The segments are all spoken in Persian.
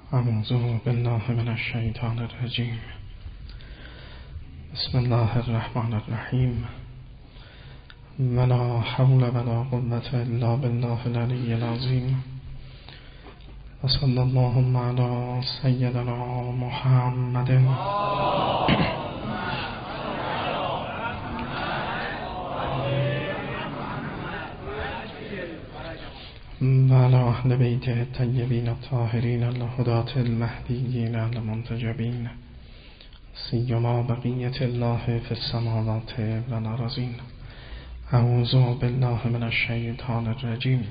اعوذ بالله من الشیطان الرجیم. بسم الله الرحمن الرحیم. ولا حول ولا قوة الا بالله العلی العظیم. و صلی اللهم علی سیدنا محمد و علی اهل بیت الطیبین الطاهرین الهداة المهدیین المنتجبین، سیما بقیة الله فی السماوات و الارضین. اعوذ بالله من الشیطان الرجیم.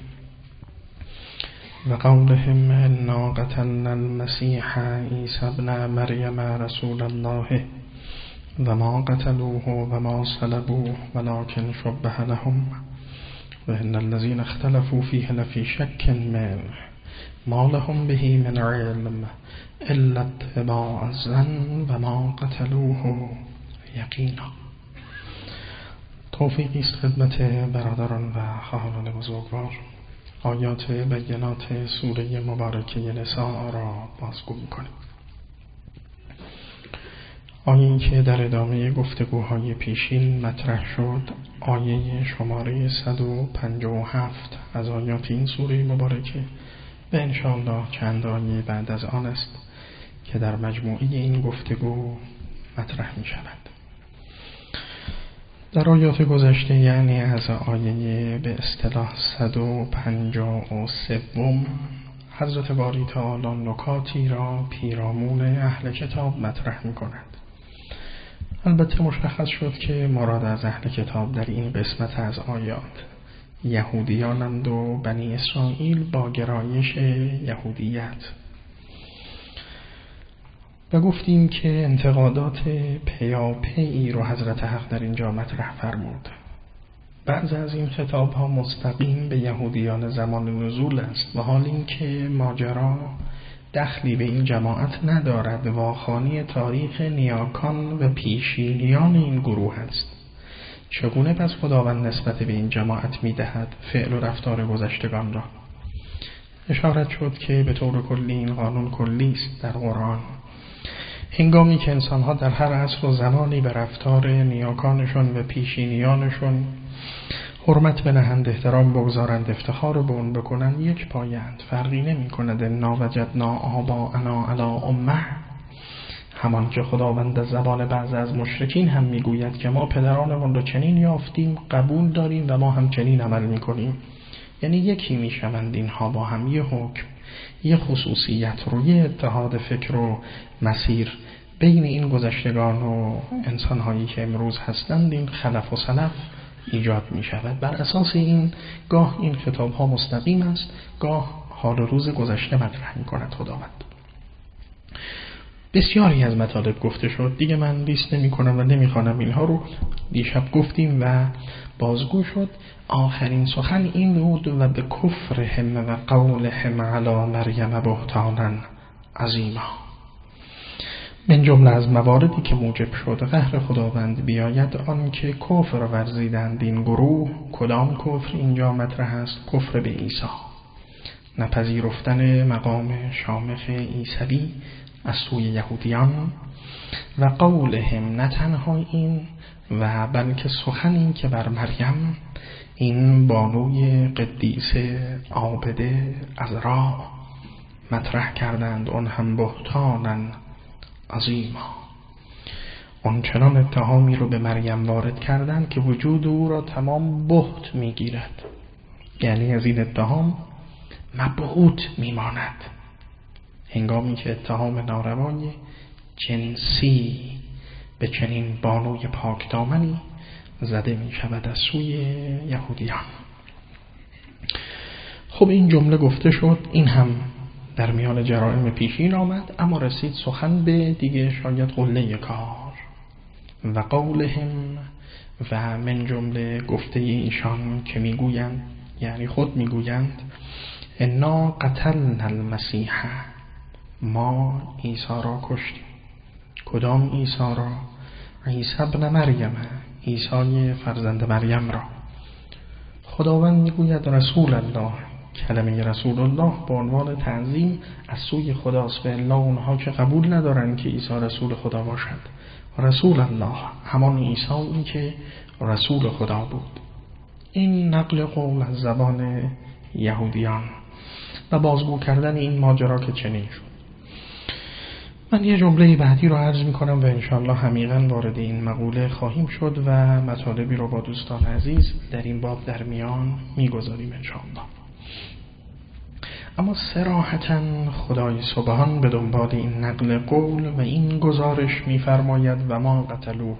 و قولهم انا قتلنا المسیح عیسی ابن مریم رسول الله و ما قتلوه و ما صلبوه ولكن شبه لهم و ان الذين اختلفوا فيه لفي شك منه ما لهم به من علم الا اتباع الظن و ما قتلوه یقینا. توفیقی است خدمت برادران و خواهران بزرگوار. آیات بینات سوره مبارکه نساء را بازگو می‌کنیم. آیه‌ای که در ادامه گفتگوهای پیشین مطرح شد، آیه شماره 157 از آیات این سوره مبارکه و انشاءالله چند آیه بعد از آن است که در مجموعه این گفتگو مطرح می شود. در آیات گذشته، یعنی از آیه به اصطلاح 153، حضرت باری تعالی نکاتی را پیرامون اهل کتاب مطرح می کند. البته مشخص شد که مراد از اهل کتاب در این قسمت از آیات یهودیانند و بنی اسرائیل با گرایش یهودیت. و گفتیم که انتقادات پیاپی رو حضرت حق در اینجا مطرح فرمود. بعضی از این خطاب ها مستقیم به یهودیان زمان نزول است، و حال این که ماجرا دخلی به این جماعت ندارد، واخوانی تاریخ نیاکان و پیشینیان این گروه است. چگونه پس خداوند نسبت به این جماعت می‌دهد فعل و رفتار گذشتگان را؟ اشارت شد که به طور کلی این قانون کلی است در قرآن. هنگامی که انسان‌ها در هر عصر و زمانی به رفتار نیاکانشون و پیشینیانشون حرمت بنهند، احترام بگذارند، افتخار به اون بکنند، یک پایند، فرقی نمی کند. انا وجدنا آباءنا علی امه. همان که خداوند از زبان بعض از مشرکین هم میگوید که ما پدرانمون رو چنین یافتیم، قبول داریم و ما هم چنین عمل میکنیم. یعنی یکی میشوند اینها با هم، یه حکم، یه خصوصیت رو، یه اتحاد فکر و مسیر بین این گذشتگان و انسانهایی که امروز هستند، این خلف و سلف ایجاد می شود. بر اساس این گاه این خطاب ها مستقیم است، گاه حال روز گذشته مطرح می کند خداوند. بسیاری از مطالب گفته شد، دیگه من لیست نمی کنم و نمی خوانم اینها رو. دیشب گفتیم و بازگو شد. آخرین سخن این بود: و به کفرهم و قولهم علی مریم بهتانا عظیما. من جمله از مواردی که موجب شد قهر خداوند بیاید آن که کفر ورزیدند این گروه. کدام کفر اینجا مطرح است؟ کفر به عیسی، نپذیرفتن مقام شامخ عیسوی از سوی یهودیان. و قولهم، نه تنها این و بلکه سخن این که بر مریم، این بانوی قدیسه عابده عذرا، مطرح کردند اون هم بهتانا عظیما. اون چنان اتهامی رو به مریم وارد کردند که وجود او را تمام بهت میگیرد. یعنی از این اتهام مبهوت میماند. هنگامی که اتهام ناروای جنسی به چنین بانوی پاکدامنی زده می شود از سوی یهودیان. خب این جمله گفته شد، این هم در میان جرائم پیشین آمد، اما رسید سخن به دیگه شاید قله کار. و قولهم، و من جمله گفته ایشان که میگویند، یعنی خود میگویند، انا قتلنا المسیح، ما عیسی را کشتیم. کدام عیسی را؟ عیسی ابن مریم، عیسی فرزند مریم را. خداوند میگوید رسول الله، کلمه رسول الله به عنوان تعظیم از سوی خداست و الا اونها که قبول ندارن که عیسی رسول خدا باشد. رسول الله همان عیسی که رسول خدا بود. این نقل قول از زبان یهودیان و بازگو کردن این ماجرا که چنین شد. من یه جمله بعدی رو عرض میکنم و انشاءالله عمیقاً وارد این مقوله خواهیم شد و مطالبی رو با دوستان عزیز در این باب در میان میگذاریم انشاءالله. اما صراحتاً خدای سبحان به دنبال این نقل قول و این گزارش میفرماید و ما قتلوه.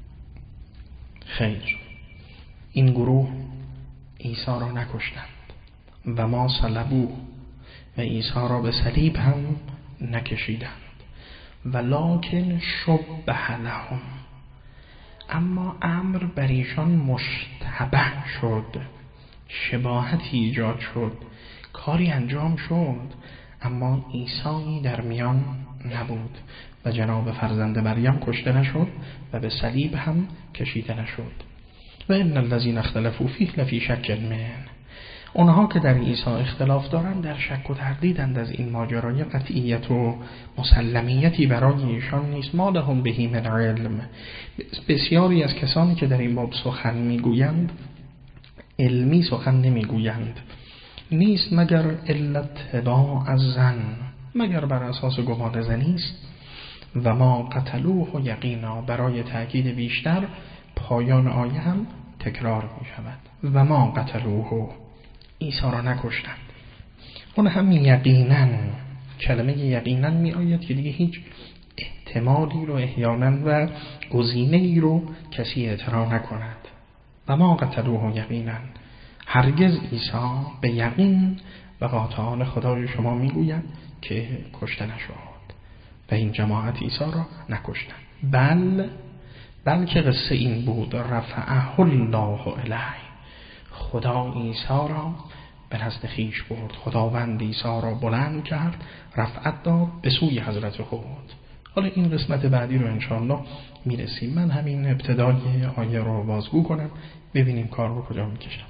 خیر، این گروه عیسی را نکشتند و ما صلبوه و عیسی را به صلیب هم نکشیدند ولکن شبه لهم، اما امر بر ایشان مشتبه شد، شباهتی ایجاد شد، کاری انجام شد اما عیسی در میان نبود و جناب فرزند مریم کشته نشد و به صلیب هم کشیده نشد. و ان الذین اختلفوا فیه لفی شک منه، اونها که در عیسی اختلاف دارند در شک و تردیدند از این ماجرای، قطعیت و مسلمیتی برای ایشان نیست. ما لهم به من علم، بسیاری از کسانی که در این باب سخن میگویند علمی سخن نمیگویند، نیست مگر الا اتباع الظن، مگر بر اساس گمان ظنی است. و ما قتلوه یقینا، برای تأکید بیشتر پایان آیه هم تکرار می شود. و ما قتلوه، عیسی را نکشتند. اون هم یقینا، کلمه یقینا می آید که دیگه هیچ احتمالی رو احیانا و گزینه‌ای رو کسی اعتراض نکند. و ما قتلوه یقینا، هرگز عیسی به یقین و قاطعانه خدای شما میگوید که کشته نشد و این جماعت عیسی را نکشتند. بلکه قصه این بود رفعه الله الیه، خدا عیسی را به نزد خویش برد، خداوند عیسی را بلند کرد، رفعت داد به سوی حضرت خود. حالا این قسمت بعدی رو انشاءالله میرسیم. من همین ابتدای آیه رو بازگو کنم ببینیم کار رو کجا میکشم.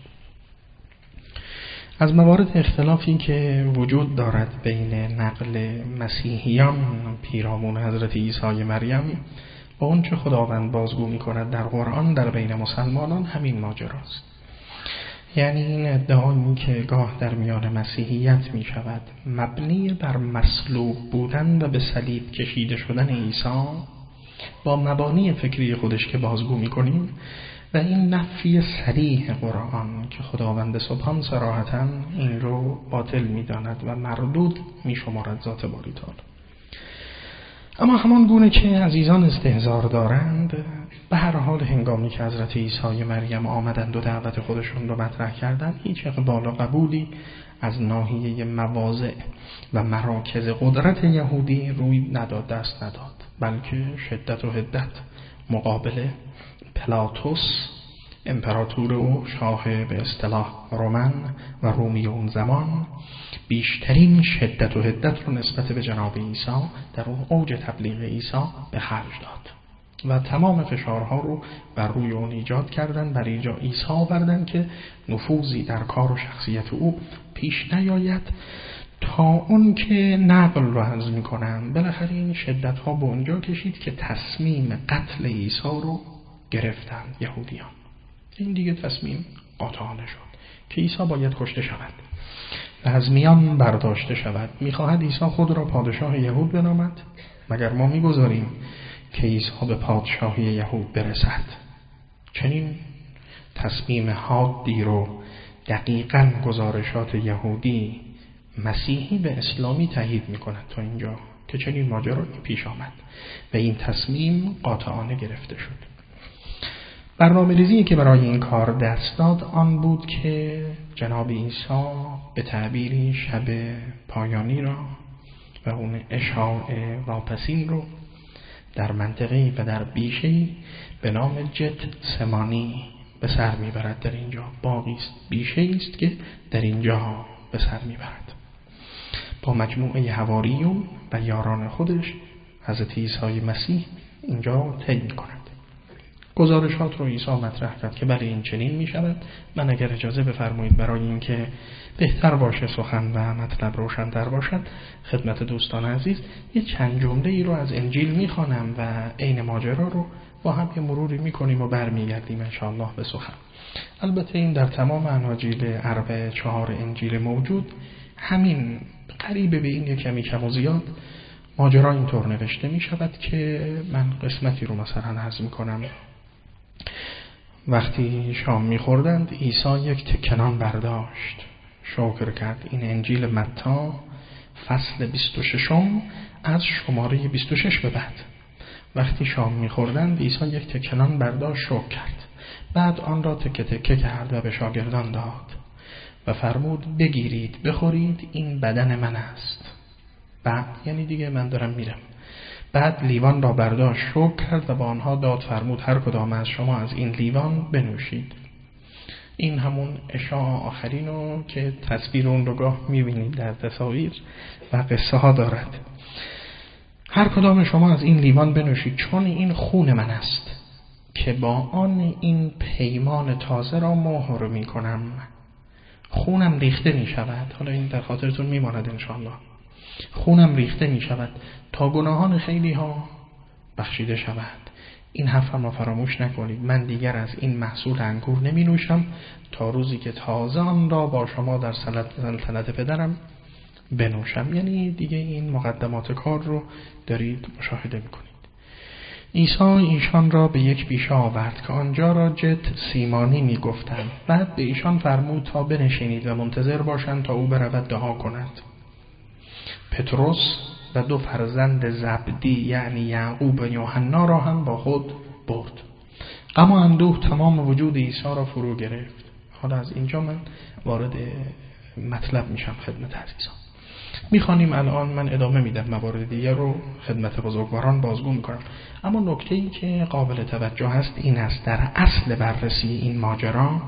از موارد اختلافی که وجود دارد بین نقل مسیحیان پیرامون حضرت عیسی مریم و اون چه خداوند بازگو می‌کند در قرآن در بین مسلمانان همین ماجراست. یعنی این ادعایی که گاه در میان مسیحیت می شود مبنی بر مصلوب بودن و به صلیب کشیده شدن عیسی با مبانی فکری خودش که بازگو می‌کنیم و این نفی صریح قرآن که خداوند سبحان صراحتاً این رو باطل می‌داند و مردود می‌شمارد ذات باری تعالی. اما همان گونه که عزیزان استحضار دارند، به هر حال هنگامی که حضرت عیسی مریم آمدند و دعوت خودشون رو مطرح کردند، هیچ اقبال و قبولی از ناحیه مواضع و مراکز قدرت یهودی روی نداد، دست نداد، بلکه شدت و حدت مقابل پلاتوس امپراتور و شاه به اصطلاح رومن و رومی اون زمان بیشترین شدت و حدت رو نسبت به جناب عیسی در اون اوج تبلیغ عیسی به خرج داد و تمام فشارها رو بر روی اون ایجاد کردن، بر ایجا عیسی آوردن که نفوذی در کار و شخصیت او پیش نیاید، تا اون که نقل رو عرض میکنم بالاخره این شدت ها به اونجا کشید که تصمیم قتل عیسی رو گرفتند یهودیان. این دیگه تصمیم قاطعانه شد که عیسی باید کشته شود و از میان برداشته شود. میخواهد عیسی خود را پادشاه یهود بنامد؟ مگر ما میگذاریم که عیسی به پادشاهی یهود برسد؟ چنین تصمیم حادی رو دقیقاً گزارشات یهودی مسیحی به اسلامی تایید میکند تا اینجا که چنین ماجرایی پیش آمد و این تصمیم قاطعانه گرفته شد. برنامه‌ریزی که برای این کار دست داد آن بود که جناب عیسی به تعبیری شب پایانی را و اون اشاع واپسین رو در منطقه‌ای و در بیشه‌ای به نام جت سمانی به سر میبرد. در اینجا باغی است، بیشه‌ای است که در اینجا به سر میبرد. با مجموعه حواریون و یاران خودش حضرت عیسی مسیح اینجا طی می‌کند. گزارشات رو عیسی مطرح کرد که بله این چنین می شود. من اگر اجازه بفرمایید برای اینکه بهتر باشه سخن و مطلب روشن‌تر باشد خدمت دوستان عزیز یه چند جمله ای رو از انجیل میخوانم و عین ماجرا رو با هم یه مروری میکنیم و برمیگردیم انشاءالله به سخن. البته این در تمام اناجیل اربع 4 انجیل موجود همین قریب به این یک کم و زیاد ماجرا اینطور نوشته می شود که من قسمتی رو مثلا عرض می کنم. وقتی شام می خوردند عیسی یک تکنان برداشت شکر کرد. این انجیل متی فصل 26 از شماره 26 به بعد. وقتی شام می خوردند عیسی یک تکنان برداشت شکر کرد. بعد آن را تکه تکه کرد و به شاگردان داد و فرمود بگیرید بخورید این بدن من است. بعد یعنی دیگه من دارم میرم. بعد لیوان را برداشت شکر کرد و با آنها داد فرمود هر کدام از شما از این لیوان بنوشید. این همون اشاع آخرینو که تصویر اون رو گاه میبینید در تصاویر و قصه ها دارد. هر کدام شما از این لیوان بنوشید چون این خون من است که با آن این پیمان تازه را مهر می کنم. خونم ریخته می شود. حالا این در خاطرتون می ماند انشاءالله. خونم ریخته می شود تا گناهان خیلی ها بخشیده شود. این حرفم را فراموش نکنید. من دیگر از این محصول انگور نمی نوشم تا روزی که تازه آن را با شما در سلطنت پدرم بنوشم. یعنی دیگه این مقدمات کار رو دارید مشاهده می کنید. عیسی ایشان را به یک بیشه آورد که آنجا را جت سیمانی می گفتند. بعد به ایشان فرمود تا بنشینید و منتظر باشند تا او برود دعا کند. پتروس و 2 فرزند زبدی یعنی یعقوب و یوحنا را هم با خود برد. غم و اندوه تمام وجود عیسی را فرو گرفت. حالا از اینجا من وارد مطلب میشم خدمت عزیزان. میخوانیم الان من ادامه میدم موارد دیگر رو خدمت بزرگواران بازگو میکنم. اما نکته‌ای که قابل توجه هست این است در اصل بررسی این ماجرا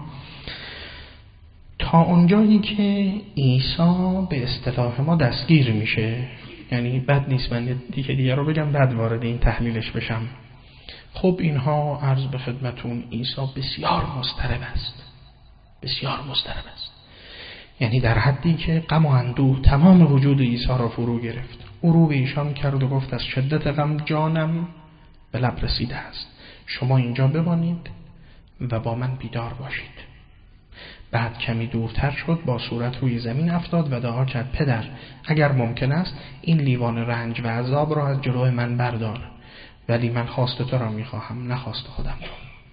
تا اونجایی که عیسی به اصطلاح ما دستگیر میشه، یعنی بد نیست من دیگه رو بگم بعد وارد این تحلیلش بشم. خب اینها عرض به خدمتون عیسی بسیار مضطرب است. بسیار مضطرب است. یعنی در حدی که غم و اندوه تمام وجود عیسی را فرو گرفت. او رو به ایشان کرد و گفت از شدت غم جانم به لب رسیده است. شما اینجا بمانید و با من بیدار باشید. بعد کمی دورتر شد با صورت روی زمین افتاد و دعا کرد پدر اگر ممکن است این لیوان رنج و عذاب را از جلوی من بردار، ولی من خواست تو را میخواهم نه خواست خودم را.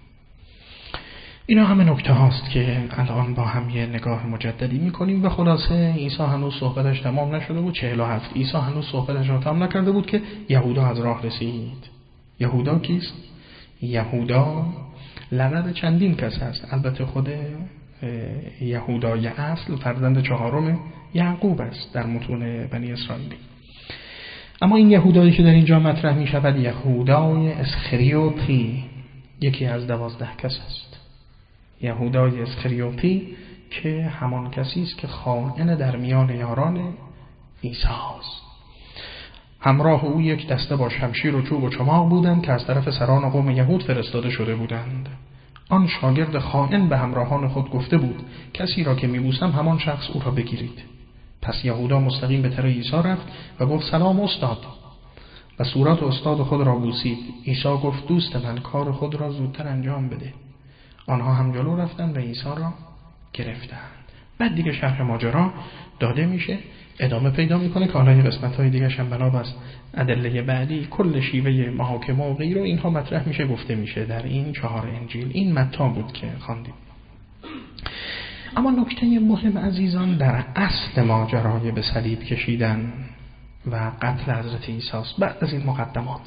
اینا همه نکته هاست که الان با هم یه نگاه مجددی میکنیم و خلاصه عیسی هنوز صحبتش تمام نشده بود. 47 عیسی هنوز صحبتش را تمام نکرده بود که یهودا از راه رسید. یهودا کیست؟ یهودا لقب چندین کس هست. البته خود یهودای اصل فرزند 4 یعقوب است در متون بنی اسرائیلی. اما این یهودایی که در اینجا مطرح می شود یهودای اسخریوطی یکی از 12 کس است. یهودای اسخریوطی که همان کسی است که خائن در میان یاران عیسی است. همراه او یک دسته با شمشیر و چوب و چماق بودند که از طرف سران قوم یهود فرستاده شده بودند. آن شاگرد خائن به همراهان خود گفته بود کسی را که میبوسم همان شخص او را بگیرید. پس یهودا مستقیم به طرف عیسی رفت و گفت سلام استاد و صورت استاد خود را بوسید. عیسی گفت دوست من کار خود را زودتر انجام بده. آنها هم جلو رفتند و عیسی را گرفتند. بعد دیگه شرح ماجرا داده میشه، ادامه پیدا میکنه که حالا قسمت‌های دیگه هم بنابست ادله بعدی کل شیوه محاکمه و غیره اینها مطرح میشه گفته میشه در این 4 انجیل. این متی بود که خواندیم. اما نکته مهم عزیزان در اصل ماجرای به صلیب کشیدن و قتل حضرت عیسی است. بعد از این مقدمات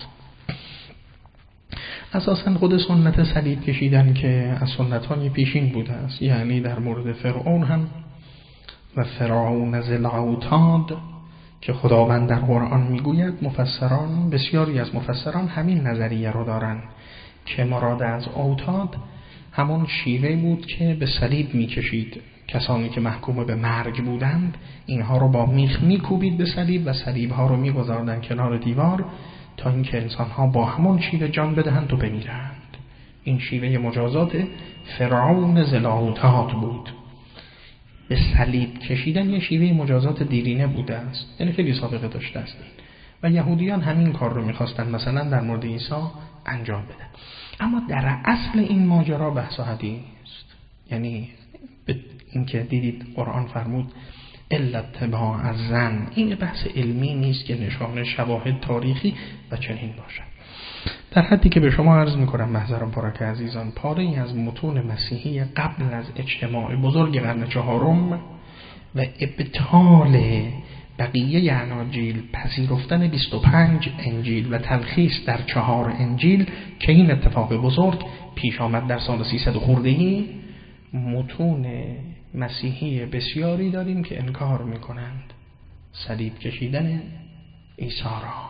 اساساً خود سنت صلیب کشیدن که از سنت‌های پیشین بوده است، یعنی در مورد فرعون هم و فرعون ذی الاوتاد که خداوند در قرآن میگوید مفسران بسیاری از مفسران همین نظریه رو دارن که مراد از اوتاد همون شیوه بود که به صلیب میکشید. کسانی که محکوم به مرگ بودند اینها رو با میخ میکوبید به صلیب و صلیب‌ها رو میگذاردن کنار دیوار تا اینکه انسان‌ها با همون شیوه جان بدهند و بمیرند. این شیوه مجازات فرعون زلاهوتات بود. به صلیب کشیدن یه شیوه مجازات دیرینه بوده است، یعنی خیلی سابقه داشته است و یهودیان همین کار رو میخواستن مثلا در مورد عیسی انجام بدن. اما در اصل این ماجرا بحث و حدیث است، یعنی این که دیدید قرآن فرمود الا اتباع الظن، این بحث علمی نیست که نشانه شواهد تاریخی و چنین باشد. در حدی که به شما عرض میکنم محضران پارک عزیزان، پاره ای از متون مسیحی قبل از اجتماع بزرگ قرن چهارم و ابطال بقیه اناجیل، پذیرفتن 25 انجیل و تلخیص در 4 انجیل که این اتفاق بزرگ پیش آمد در سال 300 خورده‌ای، متون مسیحی بسیاری داریم که انکار میکنند صلیب کشیدن عیسی را،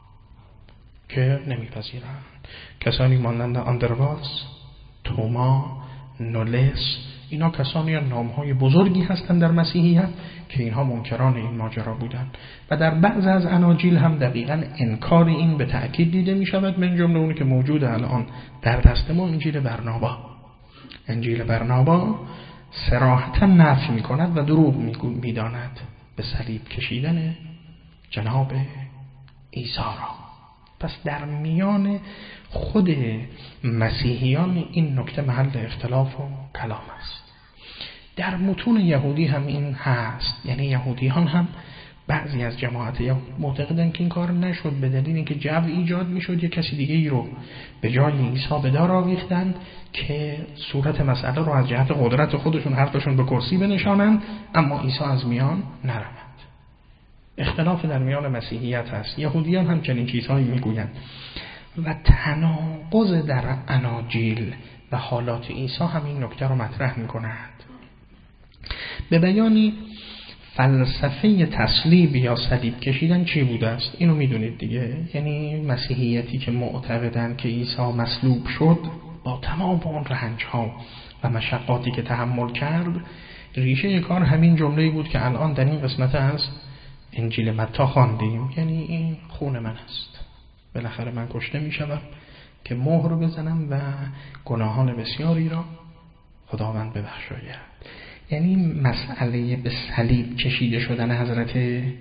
که نمیپذیرند. کسانی مانند آندرواس، توما، نولس، اینا کسانی یا نامهای بزرگی هستند در مسیحیت که اینها منکران این ماجرا بودند و در بعض از اناجیل هم دقیقاً انکار این به تأکید دیده می شود، من جمله اونی که موجود الان در دست ما انجیل برنابا. انجیل برنابا صراحتاً نفی می کند و دروغ می داند به صلیب کشیدن جناب عیسی را. پس در میان خود مسیحیان این نکته محل اختلاف و کلام است. در متون یهودی هم این هست، یعنی یهودیان هم بعضی از جماعت یهود معتقدن که این کار نشد به دلیل اینکه جو ایجاد میشد، یک کسی دیگه ای رو به جای عیسی به دار آویختند که صورت مسئله رو از جهت قدرت خودشون حرفشون به کرسی بنشانند، اما عیسی از میان نرود. اختلاف در میان مسیحیت هست. یهودیان هم چنین چیزهایی میگویند و تناقض در اناجیل و حالات عیسی هم این نکته رو مطرح میکنند. به بیانی فلسفه تصلیب یا صلیب کشیدن چی بوده است؟ اینو میدونید دیگه، یعنی مسیحیتی که معتقدند که عیسی مصلوب شد با تمام اون رنج‌ها و مشقاتی که تحمل کرد، ریشه کار همین جمله‌ای بود که الان در این قسمت از انجیل متی خواندیم، یعنی این خون من است، بالاخره من کشته میشم که مهر رو بزنم و گناهان بسیاری را خداوند ببخشاید. یعنی مسئله به صلیب کشیده شدن حضرت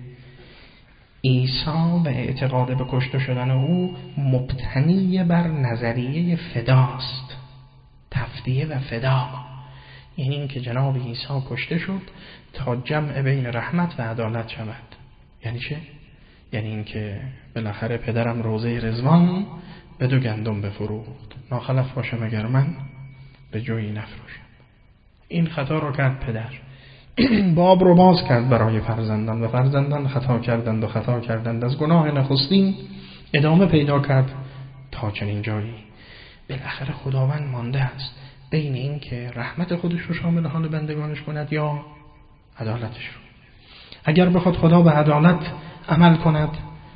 عیسی و اعتقاد به کشته شدن او مبتنی بر نظریه فداست، تفدیه و فدا، یعنی این که جناب عیسی کشته شد تا جمع بین رحمت و عدالت شود. یعنی چه؟ یعنی این که بالاخره پدرم روزه رضوان به 2 گندم بفروخت، ناخلف باشم اگر من به جویی نفروشم. این خطا رو کرد پدر، باب رو باز کرد برای فرزندان و فرزندان خطا کردند و خطا کردند، از گناه نخستین ادامه پیدا کرد تا چنین جایی. بالاخره خداوند مانده است بین این که رحمت خودش رو شامل حال بندگانش کند یا عدالتش رو. اگر بخواد خدا به عدالت عمل کند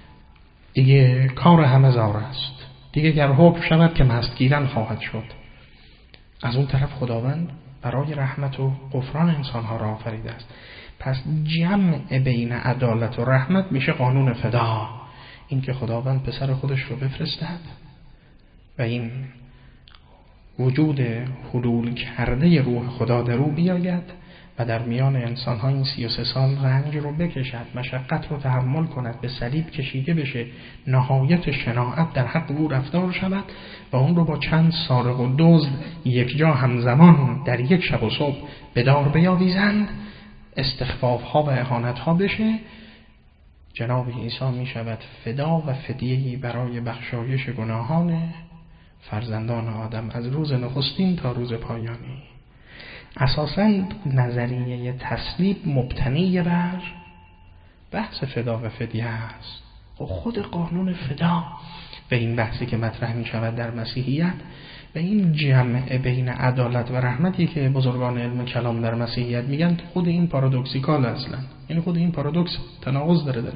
دیگه کار همه زار است، دیگه گر حکم شود که مستگیرن خواهد شد. از اون طرف خداوند برای رحمت و غفران انسانها را آفریده است. پس جمع بین عدالت و رحمت میشه قانون فدا، این که خداوند پسر خودش رو بفرستد و این وجود حلول کرده روح خدا در او بیاید و در میان انسان‌ها این 33 سال رنج رو بکشد، مشقت رو تحمل کند، به صلیب کشیده بشه، نهایت شناعت در حق او رفتار شود و اون رو با چند سارق و دزد یک جا همزمان در یک شب و صبح به دار بیاویزند، استخفاف‌ها و اهانت‌ها بشه. جناب عیسی می شود فدا و فدیه‌ای برای بخشایش گناهان فرزندان آدم از روز نخستین تا روز پایانی. اساساً نظریه تصلیب مبتنی بر بحث فدا و فدیه است و خود قانون فدا و این بحثی که مطرح می شود در مسیحیت و این جمع بین عدالت و رحمتی که بزرگان علم کلام در مسیحیت میگن، خود این پارادوکسیکال اصلا، یعنی خود این پارادوکس تناقض داره.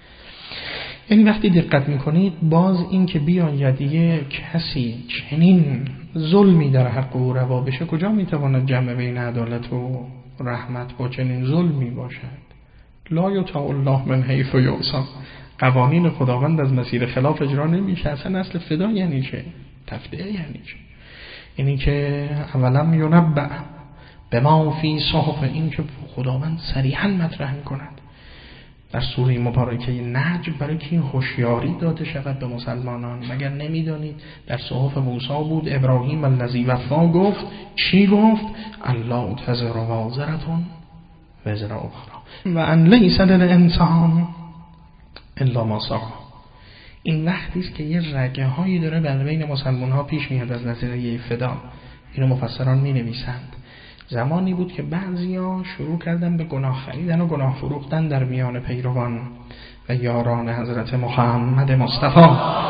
یعنی وقتی دقت میکنید باز این که بیاید یک کسی چنین ظلمی در حق او روا بشه، کجا میتواند جمع بین عدالت و رحمت با چنین ظلمی باشد؟ لا یطاع الله من حیث یعصی، قوانین خداوند از مسیر خلاف اجرا نمیشه. اصلا اصل فدا یعنی چه؟ تفدیه یعنی چه؟ اینی که اولم ینبأ بما فی صحف، این که خداوند صریحا مطرح می‌کند در سوره مبارکه نجم برای که این هوشیاری داده شود به مسلمانان. مگر نمیدانید در صحف موسی بود ابراهیم الذی وفا گفت چی گفت؟ الله تزر وازرة وزر اخرى و ان لیس للانسان الا ما سعی. این وقتی است که یه رگه هایی داره بر بین مسلمان ها پیش میاد از نظریه فدا. اینو مفسران می نویسند زمانی بود که بعضیا شروع کردن به گناه خریدن و گناه فروختن در میان پیروان و یاران حضرت محمد مصطفی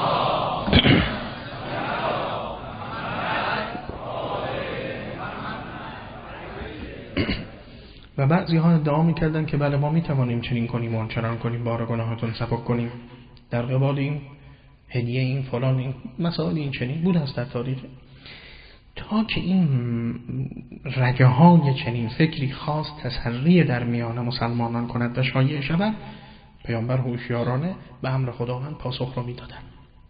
و بعضی‌ها ادعا می‌کردند که بله ما می‌توانیم چنین کنیم و آنچنان کنیم، بار گناهاتون سبک کنیم. در قبال این هدیه این فلان این مسائل این چنین بود است در تاریخ، تا که این رگه‌های چنین فکری خاص تسری در میان مسلمانان کند و شایع شود، پیامبر هوشیارانه به امر خداوند پاسخ را می‌دادند.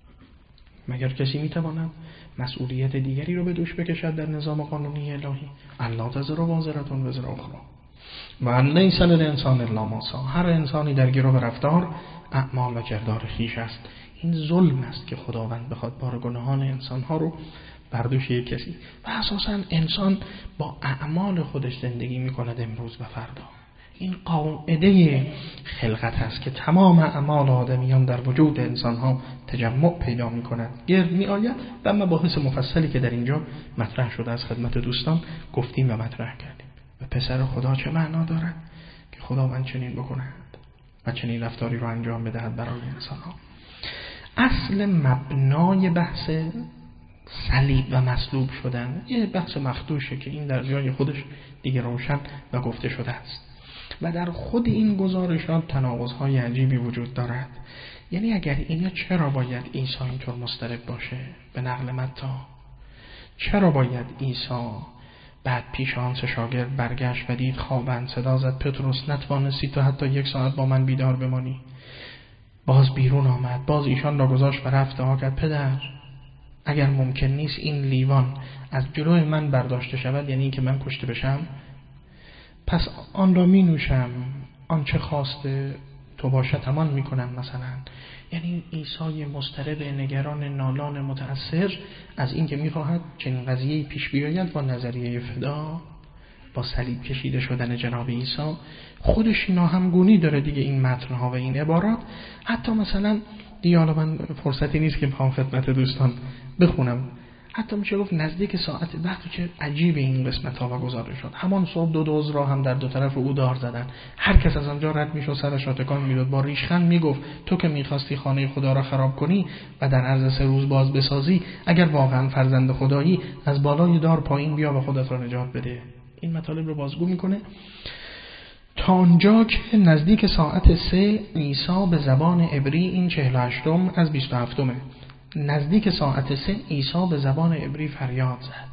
مگر کسی می‌تواند مسئولیت دیگری رو به دوش بکشد در نظام قانونی الهی؟ الله تزر وازرة وزر اخرى و ان لیس للانسان الا ما سعی. هر انسانی در گرو رفتار اعمال و کردار خویش است. این ظلم است که خداوند بخواد بار گناهان انسان‌ها رو بر دوش یک کسی، و اساساً انسان با اعمال خودش زندگی می‌کند امروز و فردا. این قاعده خلقت است که تمام اعمال آدمیان در وجود انسان‌ها تجمع پیدا می‌کند، گرد می‌آید و مباحث مفصلی که در اینجا مطرح شده از خدمت دوستان گفتیم و مطرح کردیم. و پسر خدا چه معنا دارد که خداوند چنین بکند و چنین رفتاری رو انجام بدهد برای انسان‌ها. اصل مبنای بحث صلیب و مصلوب شدن یه بحث مخدوشه که این در جای خودش دیگه روشن و گفته شده است و در خود این گزارشات تناقض‌های عجیبی وجود دارد. یعنی اگر اینا چرا باید عیسی اینطور مضطرب باشه؟ به نقل متی چرا باید عیسی بعد پیش آن سه شاگرد برگشت و دید خوابند، صدا زد پتروس نتوانستی تا حتی 1 ساعت با من بیدار بمانی؟ باز بیرون آمد، باز ایشان را گذاشت و رفت دعا کرد پدر اگر ممکن نیست این لیوان از جلوی من برداشته شود، یعنی این که من کشته بشم، پس آن را می نوشم، آنچه خواسته تو باشد همان می کنم مثلا. یعنی عیسی مضطرب، نگران، نالان، متأثر از این که می خواهد چنین قضیه‌ای پیش بیاید با نظریه فدا، با صلیب کشیده شدن جناب عیسی. خودش ناهمگونی داره دیگه این متن‌ها و این عبارات. حتی مثلا دیگه حالا من فرصتی نیست که بخوام خدمت دوستان بخونم، حتی میشه گفت نزدیک ساعت وقتی که عجیب این قسمت ها و گزارش شد، همان صبح 2 دوز را هم در 2 طرف او دار زدن. هر کس از آنجا رد میشد سرش را تکان میداد، با ریشخند میگفت تو که میخواستی خانه خدا را خراب کنی و در عرض 3 روز باز بسازی، اگر واقعا فرزند خدایی از بالای دار پایین بیا و خودت را نجات بده. این مطالب رو بازگو میکنه تا آنجا که نزدیک ساعت 3 عیسی به زبان عبری، این 48م از 27م، نزدیک ساعت 3 عیسی به زبان عبری فریاد زد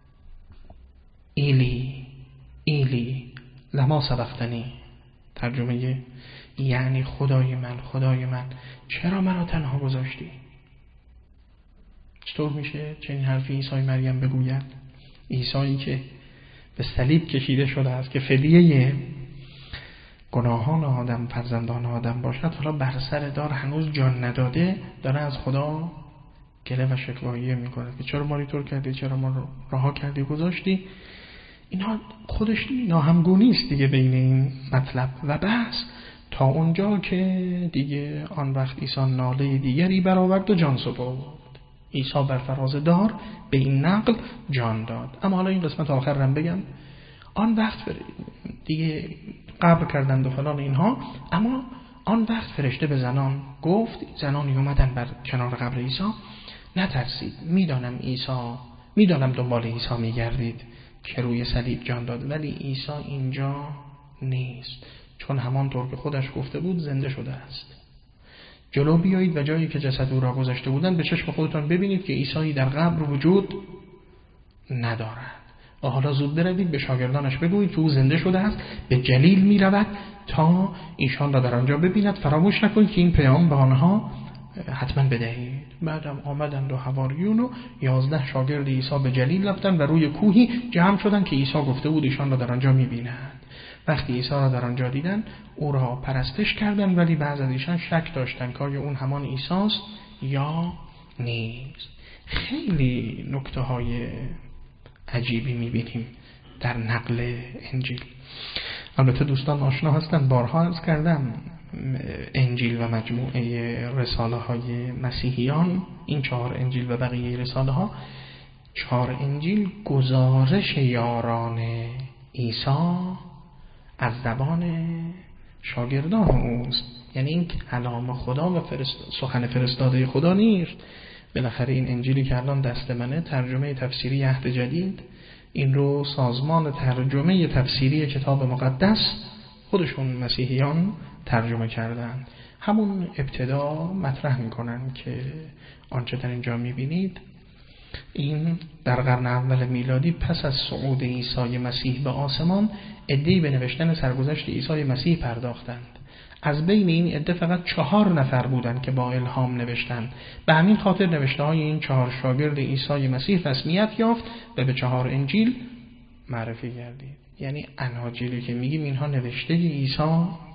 ایلی ایلی لما سبقتنی. ترجمه یعنی خدای من چرا منو تنها گذاشتی؟ چطور میشه چنین حرفی عیسی مریم بگوید؟ عیسی که به صلیب کشیده شده است که فدیه گناهان آدم، فرزندان آدم باشد، حالا بر سر دار هنوز جان نداده داره از خدا گله و شکواییه میکنه که چرا ما رو طور کردی، چرا ما رو رها کردی گذاشتی. اینا خودش ناهمگونی است دیگه بین این مطلب و بحث، تا اونجا که دیگه آن وقت عیسی ناله دیگری برآورد و جان سپرد. عیسی بر فراز دار به این نقل جان داد. اما حالا این قسمت آخر رم بگم، آن وقت دیگه قبر کردند و فلان اینها، اما آن وقت فرشته به زنان گفت، زنانی اومدن بر کنار قبر عیسی، نترسید، میدانم دنبال عیسی میگردید که روی صلیب جان داد، ولی عیسی اینجا نیست، چون همانطور که خودش گفته بود زنده شده است. جلو بیایید و جایی که جسد او را گذاشته بودند به چشم خودتان ببینید که عیسی در قبر وجود ندارد. و حالا زود بروید به شاگردانش بگویید که او زنده شده است، به جلیل می رود تا ایشان را در آنجا ببیند. فراموش نکنید که این پیام به آنها حتما بدهید. بعدم آمدند و حواریون و 11 شاگرد عیسی به جلیل رفتن و روی کوهی جمع شدن که عیسی گفته بود ایشان را در آنجا می‌بینند. وقتی عیسی را در آنجا دیدن او را پرستش کردند، ولی بعض از ایشان شک داشتند که آیا اون همان عیسی است یا نیست. خیلی نکته‌های عجیبی می‌بینیم در نقل انجیل. البته دوستان آشنا هستند، بارها عرض کردم انجیل و مجموعه رساله های مسیحیان، این 4 انجیل و بقیه رساله ها، 4 انجیل گزارش یاران عیسی از زبان شاگردان اوست. یعنی این کلام خدا و سخن فرستاده خدا نیست. بالاخره این انجیلی که الان دست منه ترجمه تفسیری عهد جدید، این رو سازمان ترجمه تفسیری کتاب مقدس خودشون مسیحیان ترجمه کردن. همون ابتدا مطرح میکنن که آنچه در اینجا میبینید این در قرن اول میلادی پس از صعود عیسی مسیح به آسمان عده‌ای به نوشتن سرگذشت عیسی مسیح پرداختند. از بین این عده فقط 4 نفر بودند که با الهام نوشتند. به همین خاطر نوشته های این 4 شاگرد عیسی مسیح رسمیت یافت و به 4 انجیل معرفی گردید. یعنی اناجیلی که میگیم اینها نوشته عیسی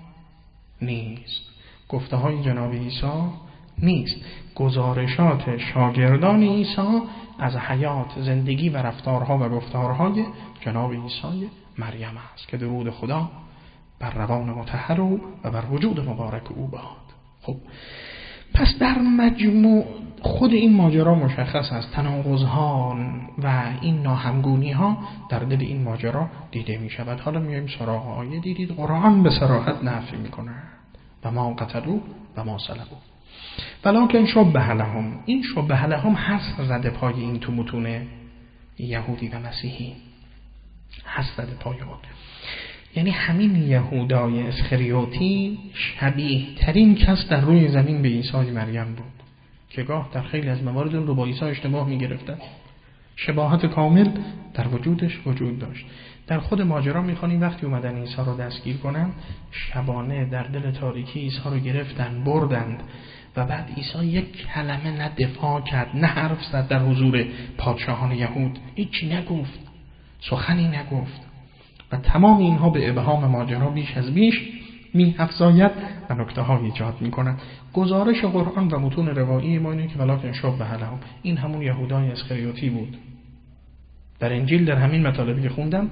نیست، گفته های جناب عیسی نیست، گزارشات شاگردان عیسی از حیات، زندگی و رفتارها و گفتارهای جناب عیسی مریم است که درود خدا بر روان مطهر او و بر وجود مبارک او باد. خب پس در مجموع خود این ماجرا مشخص است، تناقض‌ها و این ناهمگونی‌ها در دل این ماجرا دیده می شود. حالا میایم سراغ آیه. دیدید قرآن به صراحت نفی می‌کند و ما قتلوا و ما صلبوا ولکن شبه لهم. این شبه لهم حصر زده پای این تو متون یهودی و مسیحی، حصر زده پای اون. یعنی همین یهودای اسخریوتی شبیه ترین کس در روی زمین به عیسی مریم بود که گاه در خیلی از موارد اون رو با عیسی اشتباه می گرفتن. شباهت کامل در وجودش وجود داشت. در خود ماجرا میخوانیم وقتی اومدن عیسی رو دستگیر کنن، شبانه در دل تاریکی عیسی رو گرفتن بردند و بعد عیسی یک کلمه نه دفاع کرد نه حرف زد در حضور پادشاهان یهود، هیچی نگفت، سخنی نگفت و تمام اینها به ابهام ماجرا بیش از بیش می‌افزاید و نکته‌ها ایجاد می‌کند. گزارش قرآن و متون روایی ما اینه که ولکن شبه لهم، این همون یهودای اسخریوتی بود. در انجیل در همین مطالبی که خوندم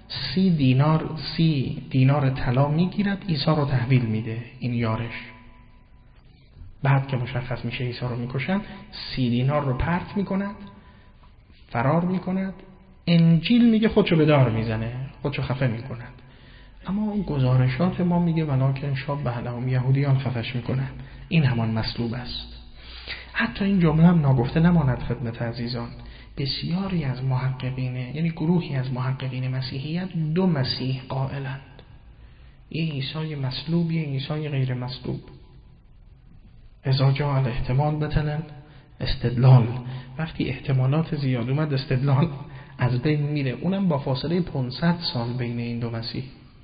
30 دینار طلا میگیرد، عیسی رو تحویل میده این یارش. بعد که مشخص میشه عیسی رو میکشن 30 دینار رو پرت میکند، فرار میکند. انجیل میگه خودشو به دار میزنه، خودشو خفه میکند. اما گزارشات ما میگه ولکن شبه لهم، یهودیان خفش میکنن. این همان مطلوب است. حتی این جمله هم ناگفته نماند خدمت عزیزان. بسیاری از محققین، یعنی گروهی از محققین مسیحیت 2 مسیح قائلند. یه عیسی مصلوب، یه عیسی غیر مصلوب. اذا جاء الاحتمال بطل استدلال. وقتی احتمالات زیاد اومد استدلال از بین میره. اونم با فاصله 500 سال بین این 2 مسیح.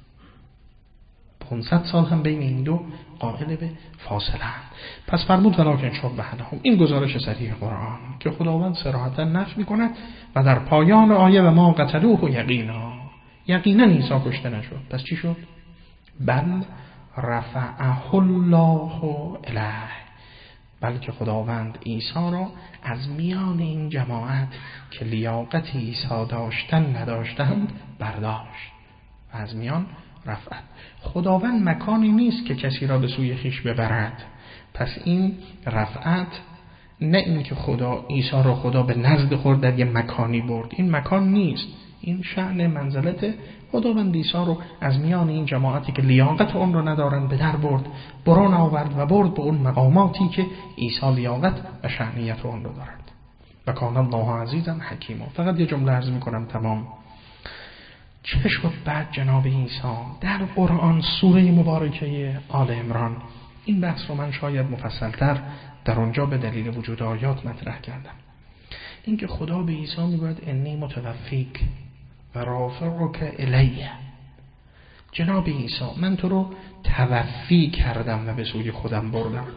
500 سال هم بین این 2 قائل به فاصله. پس فرمود ولکن شبه لهم. این گزارش صحیح قرآن که خداوند صراحتا نفی میکند و در پایان آیه و ما قتلوه یقینا عیسی کشته نشد. پس چی شد؟ بل رفعه الله الیه، بلکه خداوند عیسی را از میان این جماعت که لیاقت عیسی داشتن نداشتند برداشت و از میان رفعت. خداوند مکانی نیست که کسی را به سوی خویش ببرد. پس این رفعت نه این که خدا عیسی را خدا به نزد خود در یه مکانی برد، این مکان نیست، این شأن منزلت خداوند عیسی رو از میان این جماعتی که لیاقت اون رو ندارن به در برد، برون آورد و برد به اون مقاماتی که عیسی لیاقت و شأنیت اون رو دارد. و کان الله عزیزا حکیما. فقط یه جمله عرض میکنم تمام. چه شد بعد جناب عیسی در قرآن سوره مبارکه آل عمران؟ این بحث رو من شاید مفصلتر در اونجا به دلیل وجود آیات مطرح کردم. این که خدا به عیسی میگوید انی متوفیک و رافعک الیه. جناب عیسی من تو رو توفی کردم و به سوی خودم بردم.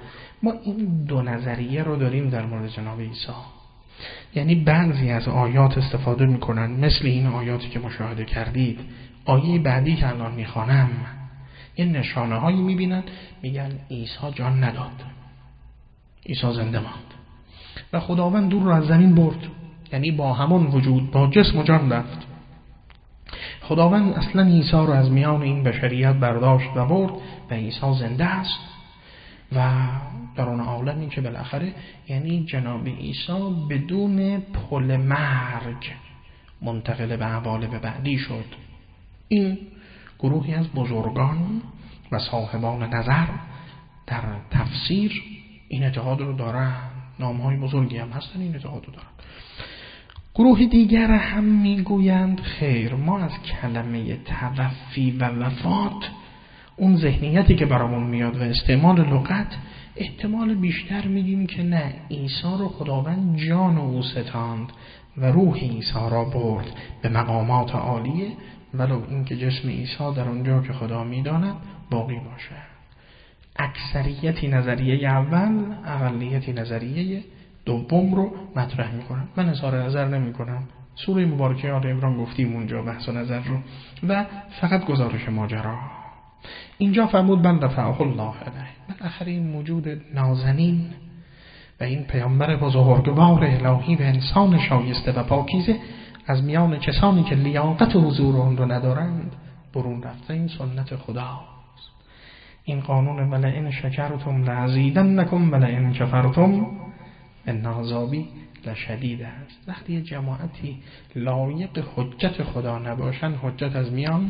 ما این دو نظریه رو داریم در مورد جناب عیسی. یعنی بعضی از آیات استفاده میکنن، مثل این آیاتی که مشاهده کردید. آیه بعدی که الان میخوانم یه نشانه هایی میبینن، میگن عیسی جان نداد، عیسی زنده ماند و خداوند دور رو از زمین برد، یعنی با همون وجود، با جسم و جان رفت. خداوند اصلا عیسی رو از میان این بشریت برداشت و برد و عیسی زنده است و در اون عالمی که بالاخره یعنی جناب عیسی بدون پل مرگ منتقل به عوالم بعدی شد. این گروهی از بزرگان و صاحبان نظر در تفسیر این اعتقاد رو دارن، نامهای بزرگی هم هستن این اعتقاد رو دارن. گروه دیگر هم میگویند خیر، ما از کلمه توفی و وفات، اون ذهنیتی که برامون میاد و استعمال لغت، احتمال بیشتر میگیم که نه، عیسی رو خداوند جان او ستاند و روح عیسی را برد به مقامات عالیه، ولو اینکه جسم عیسی در اونجا که خدا میداند باقی باشه. اکثریتی نظریه اول، اقلیتی نظریه دوم رو مطرح میکنن. من اظهار نظر نمی کنم. سوره مبارکه آل عمران گفتیم اونجا بحث و نظر رو و فقط گزارش ماجرا. اینجا فرمود من رفعه الله علیه، بالاخره این موجود نازنین و این پیامبر بزرگوار الهی و انسان شایسته و پاکیزه از میان کسانی که لیاقت حضور اون رو ندارند برون رفته. این سنت خداست، این قانون ولئن شکرتم لازیدنکم ولئن کفرتم ان عذابی لشدید است. وقتی جماعتی لایق حجت خدا نباشند، حجت از میان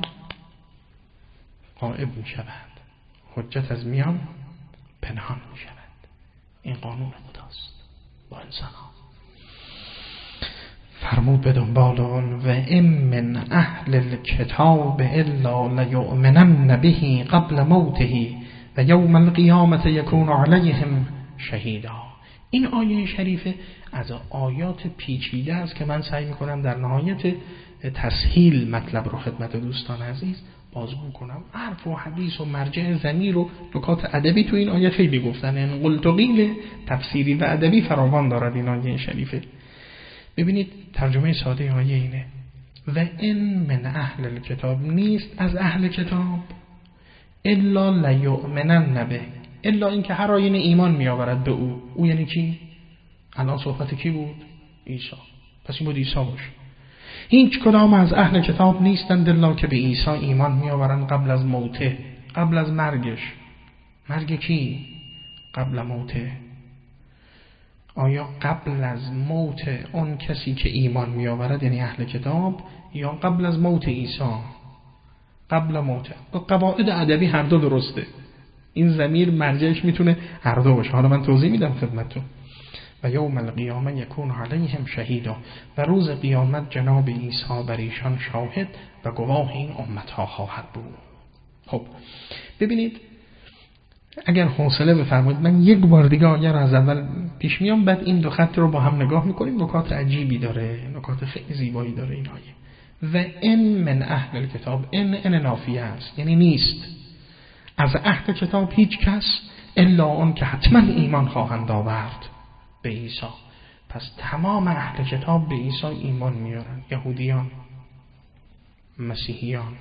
غائب می شود، حجت از میان پنهان می شود. این قانون خداست با انسان ها. فرمود به دنبال اون و ام من اهل الکتاب الا لیؤمنن به قبل موته و یوم القیامت یکون علیهم شهیدا. این آیه شریفه از آیات پیچیده است که من سعی میکنم در نهایت تسهیل مطلب رو خدمت دوستان عزیز بازگو کنم. عرف و حدیث و مرجع ضمیر و نکات ادبی تو این آیه خیلی گفتن، این قلت و قیل تفسیری و ادبی فراوان دارد این آیه شریفه. ببینید ترجمه ساده آیه اینه و این من اهل الکتاب، نیست از اهل کتاب، الا لیؤمنن به، الا اینکه هر آینه ایمان می آورد به او. او یعنی کی؟ الان صحبت کی بود؟ عیسی. پس این بود عیسی باشه. هیچ کدام از اهل کتاب نیستند الا که به عیسی ایمان می آورند قبل از موته، قبل از مرگش. مرگ کی؟ قبل موته. آیا قبل از موت اون کسی که ایمان می آورد یعنی اهل کتاب، یا قبل از موت عیسی؟ قبل موت. قواعد ادبی هر دو درسته، این ضمیر مرجعش میتونه هر دو باشه. حالا من توضیح میدم خدمتتون. و یوم القیامه یکون علیهم شهیدا، و روز قیامت جناب عیسی بر ایشان شاهد و گواه این امت ها خواهد بود. خب ببینید، اگر حوصله بفرمایید من یک بار دیگه آیه رو از اول پیش میام، بعد این دو خط رو با هم نگاه میکنیم. نکات عجیبی داره، نکات خیلی زیبایی داره این آیه. و ان من اهل الکتاب، ان نافیه است، یعنی نیست از اهل کتاب هیچ کس الا اون که حتما ایمان خواهند آورد به عیسی. پس تمام اهل کتاب به عیسی ایمان میارن، یهودیان، مسیحیان،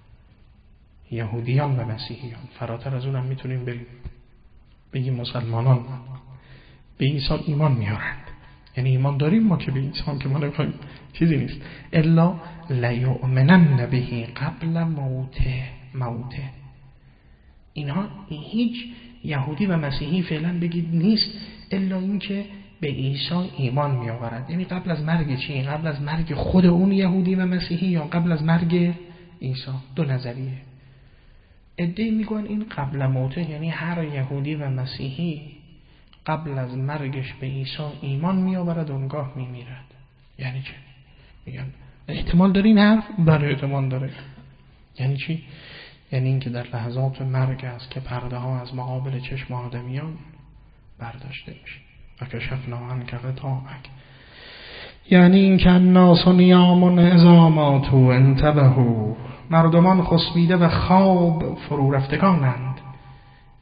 یهودیان و مسیحیان. فراتر از اونم میتونیم بریم بگیم مسلمانان به عیسی ایمان میارند. یعنی ایمان داریم ما که به عیسی که ما نمیخوایم چیزی نیست. الا لیؤمنن به قبل موته. اینها هیچ یهودی و مسیحی فعلا بگید نیست الا این که به عیسی ایمان می آورد. یعنی قبل از مرگ چی؟ قبل از مرگ خود اون یهودی و مسیحی یا قبل از مرگ عیسی؟ دو نظریه. عده‌ای میگن این قبل موته یعنی هر یهودی و مسیحی قبل از مرگش به عیسی ایمان می آورد و اونگاه می میرد. یعنی چه؟ میگن احتمال داره این حرف؟ بله احتمال داره. یعنی چی؟ یعنی این که در لحظات مرگ است که پرده ها از مقابل چشم آدمیان برداشته میشه. و کشفنا عنک غطاءک، یعنی این که الناس نیام اذا ماتوا انتبهوا، مردمان خسبیده و خواب فرو رفتگانند.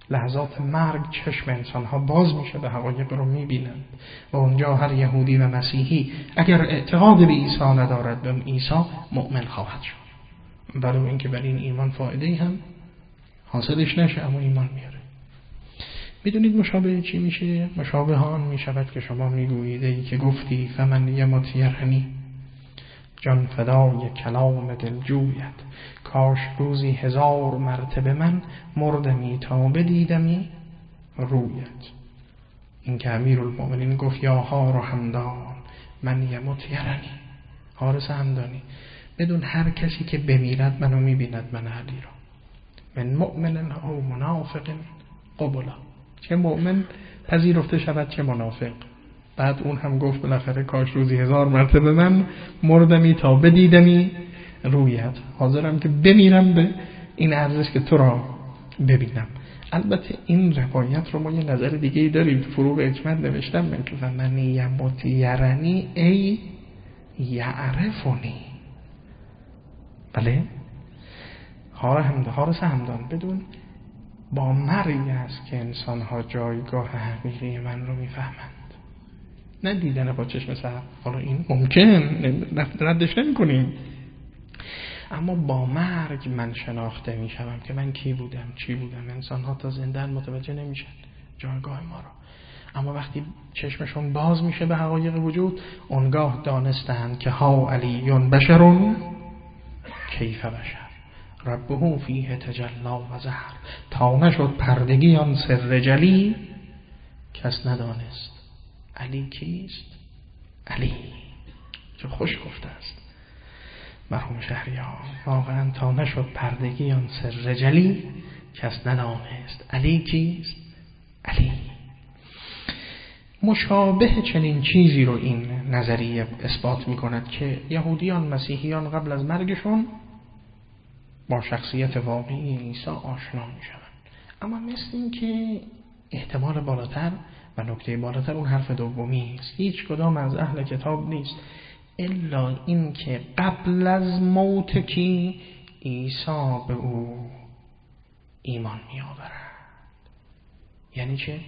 لحظات مرگ چشم انسانها باز میشه، به حقایق رو میبینند و اونجا هر یهودی و مسیحی اگر اعتقاد به عیسی ندارد به عیسی مؤمن خواهد شد، ولو اینکه بر این ایمان فایده‌ای هم حاصلش نشه اما ایمان میاره. میدونید مشابه چی میشه؟ مشابه آن میشود که شما میگویید ای که گفتی فمن یمت یرحمی، جان فدای کلام دلجویت، کاش روزی 1000 مرتبه من مردمی تا بدیدمی رویت. این که امیرالمؤمنین گفت یا هار و همدان من یمت یرنی، حارس همدانی، بدون هر کسی که بمیرد منو میبیند، من علی را، من مؤمن او منافق قبلا، چه مؤمن پذیرفته شود چه منافق. بعد اون هم گفت بالاخره کاش روزی 1000 مرتبه من مردمی تا بدیدمی رویت، حاضرم که بمیرم به این ارزش که تو را ببینم. البته این روایت رو ما یه نظر دیگه ای داریم، فروغ اجمل نوشتم من که من یمت یرنی ای یعرفونی، بله، حارس همدان، بدون با مرگی است که انسان‌ها جایگاه حقیقی من رو میفهمند، نه دیدن با چشم سر. حالا این ممکن ردش نمی‌کنیم، اما با مرگ من شناخته میشم که من کی بودم چی بودم. انسان‌ها تا زنده متوجه نمیشن جایگاه ما رو، اما وقتی چشمشون باز میشه به حقایق وجود، اونگاه دانستند که ها علیون بشرون کیف بشر ربه فیه تجلا و زهر. تا نشد پردگی آن سر جلی، کس ندانست علی کیست. علی چه خوش گفته است مرحوم شهریار، واقعا تا نشد پردگی آن سر جلی، کس ندانست علی کیست. علی مشابه چنین چیزی رو این نظریه اثبات می کند که یهودیان مسیحیان قبل از مرگشون با شخصیت واقعی عیسی آشنا می شوند، اما مثل این که احتمال بالاتر و نکته بالاتر اون حرف دومی است. هیچ کدام از اهل کتاب نیست الا این که قبل از موت کی عیسی به او ایمان می آورد. یعنی چه؟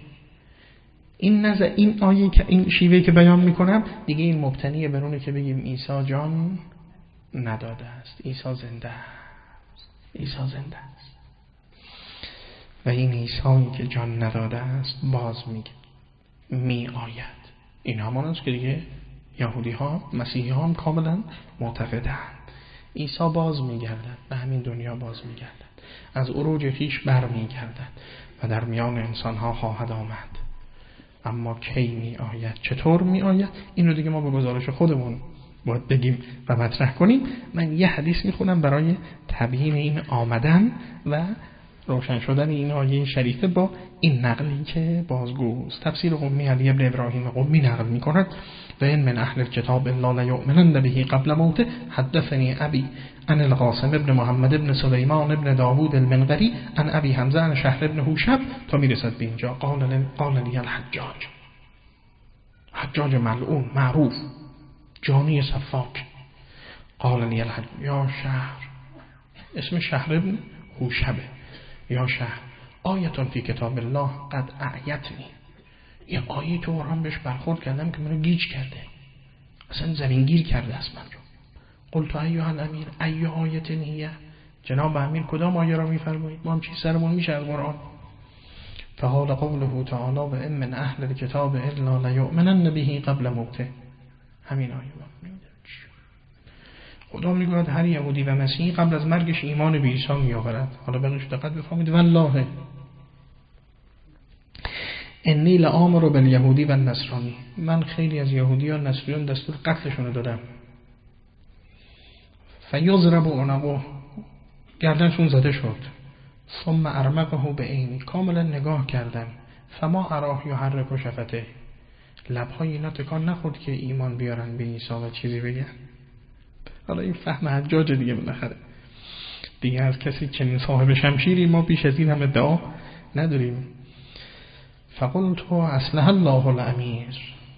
این آیه که این شیوه که بیان میکنم دیگه این مبتنیه بر اونه که بگیم عیسی جان نداده است، عیسی زنده است، عیسی زنده است. و این عیسی که جان نداده است باز می آید. این همان است که دیگه یهودی ها مسیحی ها هم کاملا معتقدند. عیسی باز می گردد، به همین دنیا باز می گردد، از عروج خویش بر می گردد و در میان انسان ها خواهد آمد. اما کی می آید، چطور می آید، این رو دیگه ما به گزارش خودمون باید بگیم و مطرح کنیم. من یه حدیث می خونم برای تبیین این آمدن و روشن شدن این آیه شریفه با این نقلی که بازگوست. تفسیر قمی علی ابن ابراهیم قمی نقل می کند و این من اهل الكتاب الا لیؤمنن به قبل موته حدثنی ابی عن القاسم ابن محمد ابن سلیمان ابن داوود المنقری عن ابی حمزه عن شهر ابن حوشب تا میرسد به اینجا. قال لی حجاج ملعون معروف جانی صفاک، قال لی یا شهر، اسم شهر ابن حوشبه، یا شهر آیتون فی کتاب الله قد اعیتنی، یه آیه تو قرآن بهش برخورد کردم که منو گیج کرده، اصلا زمین گیر کرده است من رو. قلت ایها الامیر ای آیت هیه، جناب امیر کدام آیه را میفرمایید، ما هم چی سرمون میشه از قرآن. فحال قوله تعالی و ان من اهل الكتاب الا لیؤمنن به قبل موته، همین آیه خدا میگوید هر یهودی و مسیحی قبل از مرگش ایمان به عیسی میآورد. حالا بقیش دقت بفهمید. والله انی لآمر بالیهودی و النصرانی، من خیلی از یهودی و نصرانیان دستور قتلشون رو دادم. فیضرب عنقه، گردنشون زده شد. ثم ارمقه به عینی، کاملا نگاه کردم. فما اراه یحرک شفته، لبهای اینا تکان نخورد که ایمان بیارن به عیسی و چیزی بگن. حالا این فهم حجاج دیگه، بالاخره دیگه از کسی چنین صاحب شمشیری ما بیش از این هم ادعا نداریم. فقلت اصلح الله الامیر،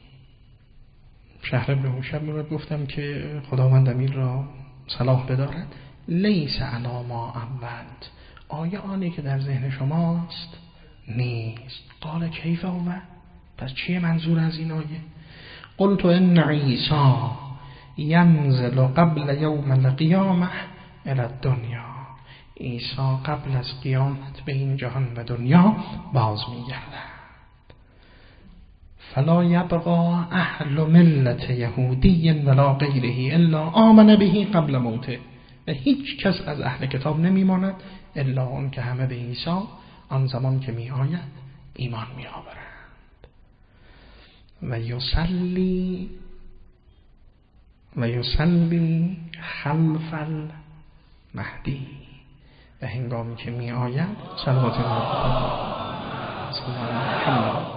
شهر ابن حوشب رو گفتم که خداوند امیر را صلاح بدارد. لیس علی ما اول، آیه آنی که در ذهن شماست نیست. قال کیف هو؟ پس چیه منظور از این آیه؟ قلت ان عیسی ینزل قبل یوم القیامه الی الدنیا. عیسی قبل از قیامت به این جهان و دنیا باز میگردد. فلا یبقى اهل ملت یهودی ولا غیره الا آمن به قبل موته. و هیچ کس از اهل کتاب نمیماند الا اون که همه به عیسی آن زمان که می آید ایمان می آورند. و یصلی خلف المهدی. و هنگامی که می آید صلوات الله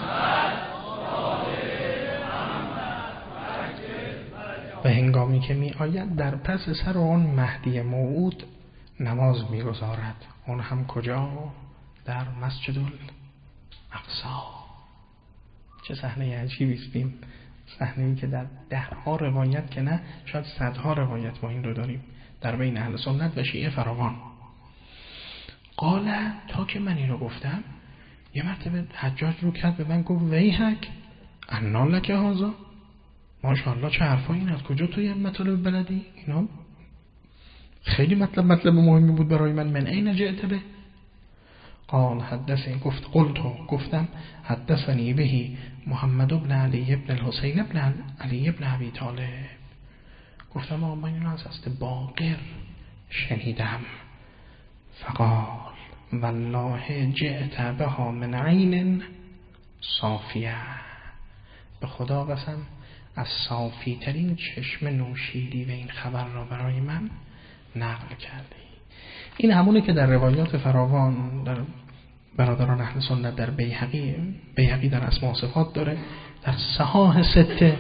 و هنگامی که می آید در پس سر اون مهدی موعود نماز می گذارد. اون هم کجا؟ در مسجد الاقصی. چه صحنه عجیبی است این صحنه‌ای که در ده‌ها روایت که نه شاید صدها روایت ما این رو داریم در بین اهل سنت و شیعه فراوان. قال تا که من این رو گفتم یه مرتبه حجاج رو کرد به من گفت ویحک انا لک هذا. ماشاءالله چه حرفایی این از کجا توی مطالب بلدی؟ اینا خیلی مطلب مهمی بود برای من این جئت به؟ قال حدثني گفتم حدثني به محمد بن علی بن الحسین بن علی بن ابی طالب. گفتم من اینو از است باقر شنیدم. فقال والله جئت بها من عین صافیه. به خدا قسم از صافی ترین چشم نوشیدی و این خبر را برای من نقل کردی. این همونه که در روایات فراوان در برادران اهل سنت در بیهقی در اسماء و صفات داره، در صحاح سته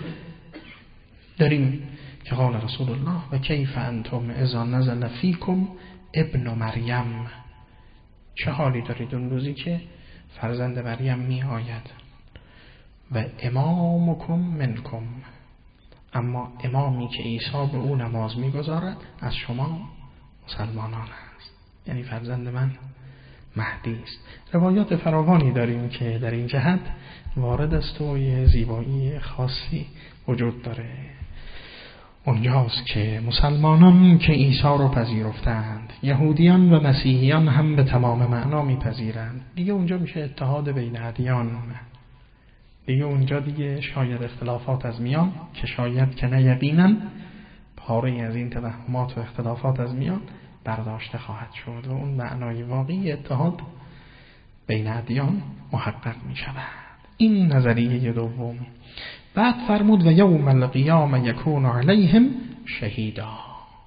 داریم که قال رسول الله و کیف انتم اذا نزل فیکم ابن مریم. چه حالی دارید اون روزی که فرزند مریم می آید و امامکم منکم، اما امامی که عیسی به او نماز می گذارد از شما مسلمانان است، یعنی فرزند من مهدی است. روایات فراوانی داریم که در این جهت وارد است و یه زیبایی خاصی وجود داره. اونجاست که مسلمانان که عیسی رو پذیرفتند، یهودیان و مسیحیان هم به تمام معنا میپذیرند. دیگه اونجا میشه اتحاد بین ادیان. دیگه اونجا دیگه شاید اختلافات از میان که شاید که نه یقینا پاره از این توهمات و اختلافات از میان برداشته خواهد شد و اون معنای واقعی اتحاد بین ادیان محقق می شود. این نظریه دوم. بعد فرمود و یوم القیامه یکون علیهم شهیدا.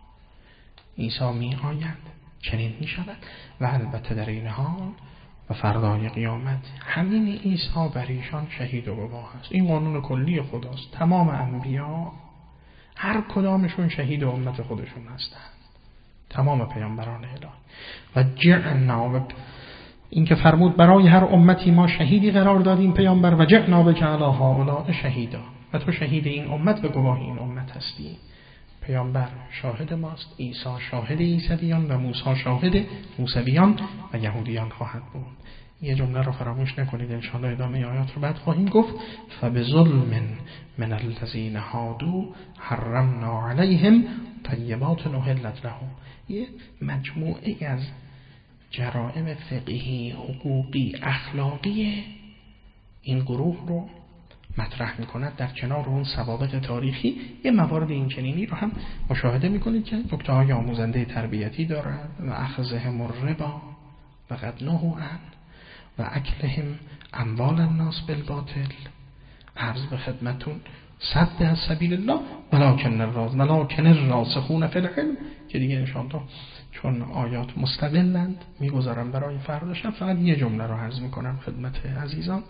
عیسی می آید چنین می شود و البته در این حال و فردای قیامت همین عیسی بر ایشان شهید و گواه است. این قانون کلی خداست. تمام انبیا هر کدامشون شهید امت خودشون هستند، تمام پیامبران الهی. و جعلنا، این که فرمود برای هر امتی ما شهیدی قرار دادیم پیامبر، و جعلنا بک علی هؤلاء شهیدا، و تو شهید این امت و گواه این امت هستی. پیامبر شاهد ماست، عیسی شاهد عیسویان و موسی شاهد موسویان و یهودیان خواهد بود. یه جمله رو فراموش نکنید، ان شاء الله ادامه آیات رو بعد خواهیم گفت. فبظلم من الذین هادوا حرمنا علیهم طیبات احلت لهم. یه مجموعه از جرائم فقهی، حقوقی، اخلاقی این گروه رو مطرح می‌کند در کنار اون سوابق تاریخی. یه موارد این چنینی رو هم مشاهده می‌کنید که نکته‌های آموزنده تربیتی دارد. و اخذهم الربا و قد نهوا عنه و اکلهم اموال الناس بالباطل. عرض به خدمتون صد از سبیل الله ولکن الراسخون فی العلم، که دیگه ان شاء الله چون آیات مستقلند میگذارم برای فردا شب، فقط یه جمله رو عرض میکنم خدمت عزیزان.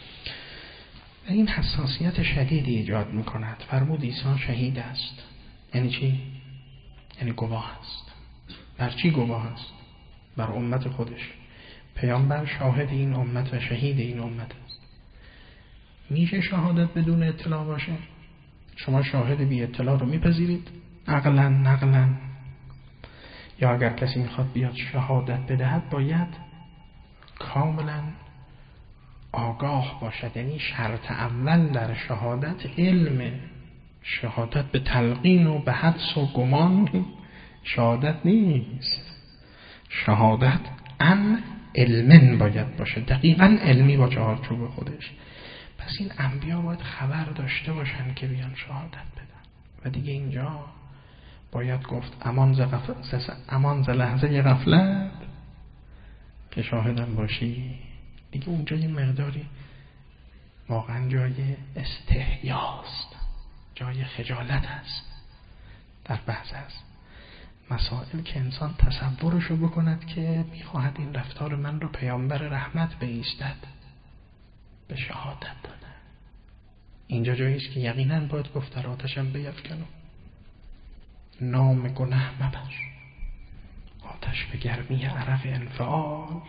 این حساسیت شدیدی ایجاد میکند. فرمود عیسی شهید است. یعنی چی؟ یعنی گواه است. بر چی گواه است؟ بر امت خودش. پیامبر شاهد این امت و شهید این امت است. میشه شهادت بدون اطلاع باشه؟ شما شاهد بی اطلاع رو میپذیرید؟ عقلا نقلا؟ یا اگر کسی میخواد بیاد شهادت بدهد باید کاملا آگاه باشد. یعنی شرط اول در شهادت علم، شهادت به تلقین و به حدس و گمان شهادت نیست. شهادت ان علمن باید باشه، دقیقاً علمی با چهارچوب خودش. پس این انبیا باید خبر داشته باشن که بیان شهادت بدن. و دیگه اینجا باید گفت امان ز لحظه غفلت که شاهدم باشی. دیگه اونجا یه مقداری واقعا جای استحیاست، جای خجالت است در بعض از مسائل که انسان تصورشو بکند که میخواهد این رفتار من رو پیامبر رحمت بایستد به شهادت دادن. اینجا جاییست که یقینا باید گفت در آتشم بیفکنم، نام گناه مبر، آتش به گرمی عرق انفعال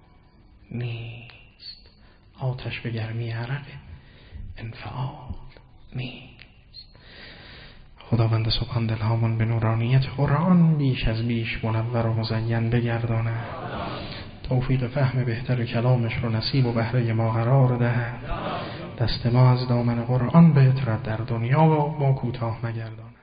نیست. آتش به گرمی عرق انفعال نیست. خداوند سبحان دلهامون به نورانیت قرآن بیش از بیش منور و مزین بگردانه، توفیق فهم بهتر کلامش رو نصیب و بهره ما قرار ده، دست ما از دامن قرآن به اطرد در دنیا و ما کوتاه مگردانه.